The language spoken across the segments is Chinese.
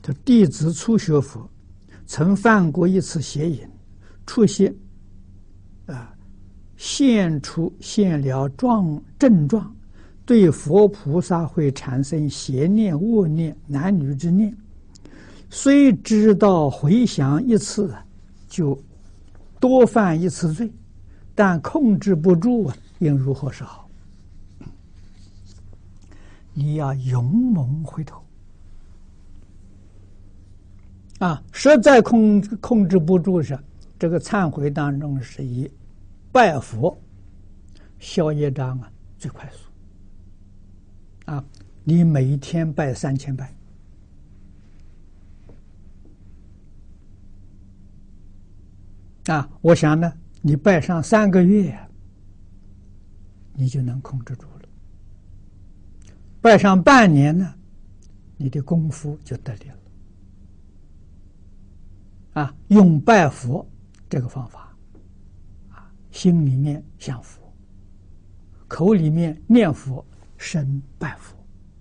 他弟子初学佛，曾犯过一次邪淫，出现现了症状，对佛菩萨会产生邪念、恶念、男女之念。虽知道回想一次就多犯一次罪，但控制不住应如何是好？你要勇猛回头实在控制不住时，这个忏悔当中是以拜佛消业障最快速你每一天拜3000拜我想呢，你拜上3个月，你就能控制住了；拜上半年呢，你的功夫就得力了。用拜佛这个方法，心里面想佛，口里面念佛，身拜佛，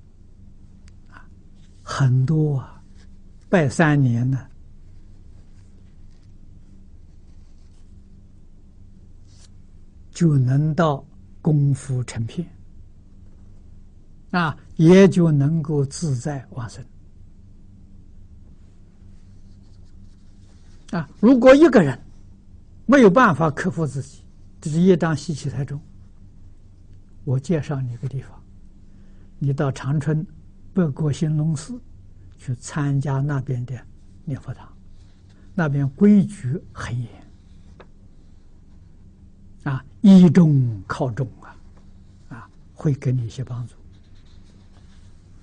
很多拜3年呢，就能到功夫成片，也就能够自在往生。如果一个人没有办法克服自己，这是业障习气太重，我介绍你一个地方，你到长春北国兴隆寺去参加那边的念佛堂，那边规矩很严依中靠中会给你一些帮助。